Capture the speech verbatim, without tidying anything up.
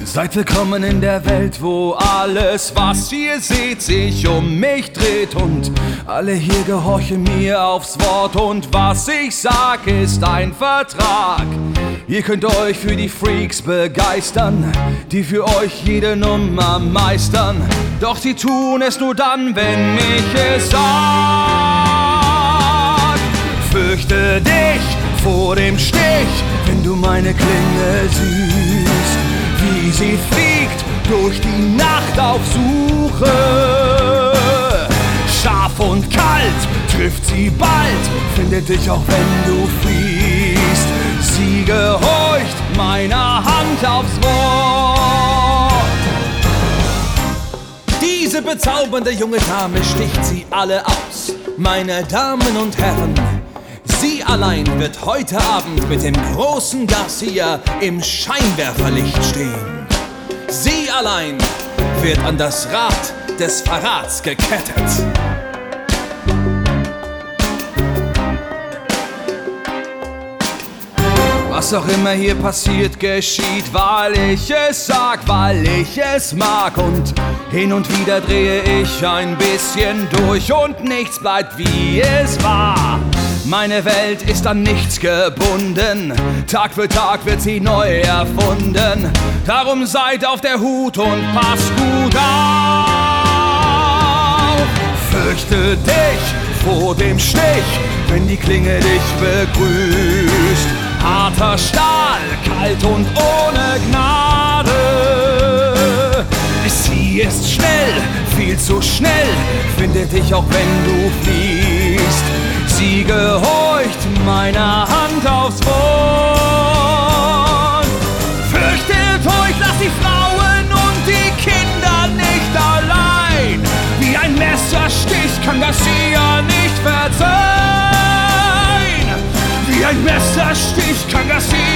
Seid willkommen in der Welt, wo alles, was ihr seht, sich um mich dreht. Und alle hier gehorchen mir aufs Wort. Und was ich sag, ist ein Vertrag. Ihr könnt euch für die Freaks begeistern, die für euch jede Nummer meistern. Doch sie tun es nur dann, wenn ich es sag. Fürchte dich vor dem Stich, wenn du meine Klinge siehst, wie sie fliegt durch die Nacht auf Suche. Scharf und kalt trifft sie bald, findet dich auch wenn du fliehst. Sie gehorcht meiner Hand aufs Wort. Diese bezaubernde junge Dame sticht sie alle aus. Meine Damen und Herren, sie allein wird heute Abend mit dem großen Garcia im Scheinwerferlicht stehen. Sie allein wird an das Rad des Verrats gekettet. Was auch immer hier passiert, geschieht, weil ich es sag, weil ich es mag. Und hin und wieder drehe ich ein bisschen durch und nichts bleibt wie es war. Meine Welt ist an nichts gebunden, Tag für Tag wird sie neu erfunden. Darum seid auf der Hut und passt gut auf. Fürchte dich vor dem Stich, wenn die Klinge dich begrüßt. Harter Stahl, kalt und ohne Gnade. Sie ist schnell, viel zu schnell, findet dich auch wenn du fliehst. Sie gehorcht meiner Hand aufs Wort. Fürchtet euch, lasst die Frauen und die Kinder nicht allein. Wie ein Messerstich kann Garcia nicht verzeihen. Wie ein Messerstich kann Garcia